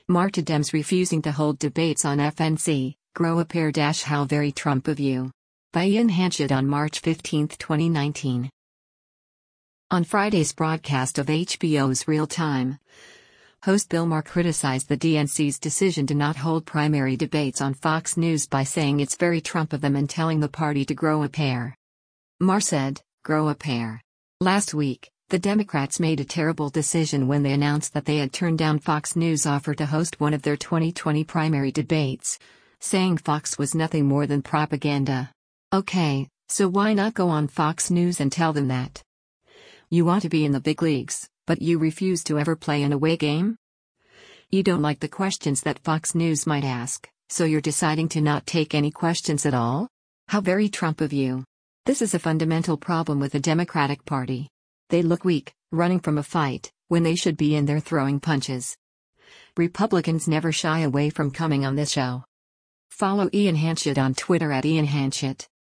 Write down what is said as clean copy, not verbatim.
Marta Dems refusing to hold debates on FNC, grow a pair. How very Trump of you. By Ian Hanchett on March 15, 2019. On Friday's broadcast of HBO's Real Time, host Bill Maher criticized the DNC's decision to not hold primary debates on Fox News by saying it's very Trump of them and telling the party to grow a pair. Maher said, "Grow a pair." Last week, the Democrats made a terrible decision when they announced that they had turned down Fox News' offer to host one of their 2020 primary debates, saying Fox was nothing more than propaganda. Okay, so why not go on Fox News and tell them that? You want to be in the big leagues, but you refuse to ever play an away game? You don't like the questions that Fox News might ask, so you're deciding to not take any questions at all? How very Trump of you. This is a fundamental problem with the Democratic Party. They look weak, running from a fight, when they should be in there throwing punches. Republicans never shy away from coming on this show. Follow Ian Hanchett on Twitter @IanHanchett.